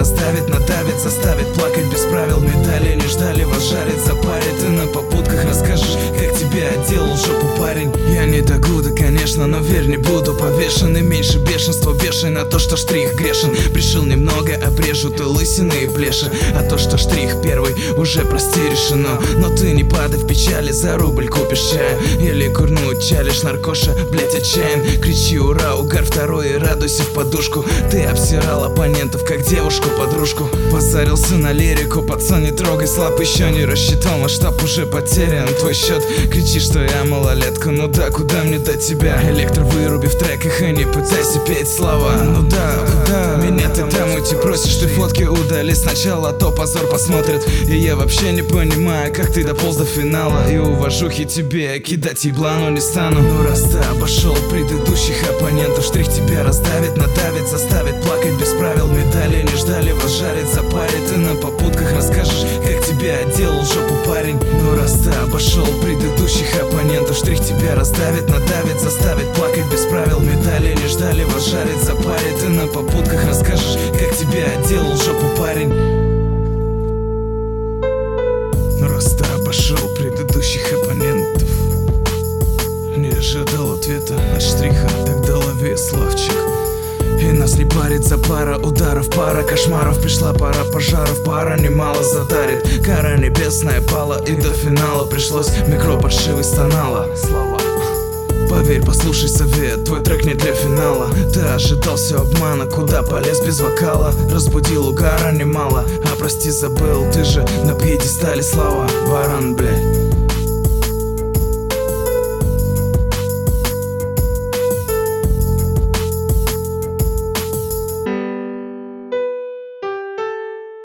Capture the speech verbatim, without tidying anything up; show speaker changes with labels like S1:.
S1: раздавит, надавит, заставит плакать без правил. Медали не ждали, вас жарит, запарит. Ты на попутках расскажешь, как тебе отделал жопу парень. Я не докуда, конечно, но верь, не буду повешен. И меньше бешенства вешай на то, что штрих грешен. Пришил немного, обрежут и лысины, и блеши. А то, что штрих первый, уже прости решено. Но ты не падай в печали, за рубль купишь чая. Или курнуть чалишь, наркоша, блять, отчаян. Кричи ура, угар второй и радуйся в подушку. Ты обсирал оппонентов, как девушку-подружку. Позарился на лирику, пацан, не трогай слаб. Еще не рассчитал, масштаб уже потерян. Твой счет, кричи, что я малолетка. Ну да, куда мне до тебя? Электро выруби в треках и не пытайся петь слова. Ну да, куда? Меня ты там уйти просишь, ты фотки удали сначала, а то позор посмотрят. И я вообще не понимаю, как ты дополз до финала. И уважухи тебе кидать ебла, но не стану. Ну раз ты обошел предыдущих оппонентов, штрих тебя раздавит, надавит, заставит плакать без правил. Медали не ждали, вас жарит, запарит. Ты на попутках расскажешь, как тебе отделал жопу парень. Ну раз ты обошел предыдущих оппонентов, штрих тебя раздавит, надавит, заставит плакать без правил. Медали не ждали, вас жарит, запарит. Ты на попутках расскажешь, как тебе отделал жопу парень. Ну раз ты обошел предыдущих оппонентов, не ожидал ответа от штриха, тогда лови, Славчик. И нас не парит за пара ударов, пара кошмаров. Пришла пора пожаров, пара немало задарит. Кара небесная пала, и до финала пришлось микро паршивый стонала. Слова. Поверь, послушай совет, твой трек не для финала. Ты ожидал все обмана, куда полез без вокала. Разбудил угара немало, а прости, забыл, ты же на пьедестале слава. Баран, блядь.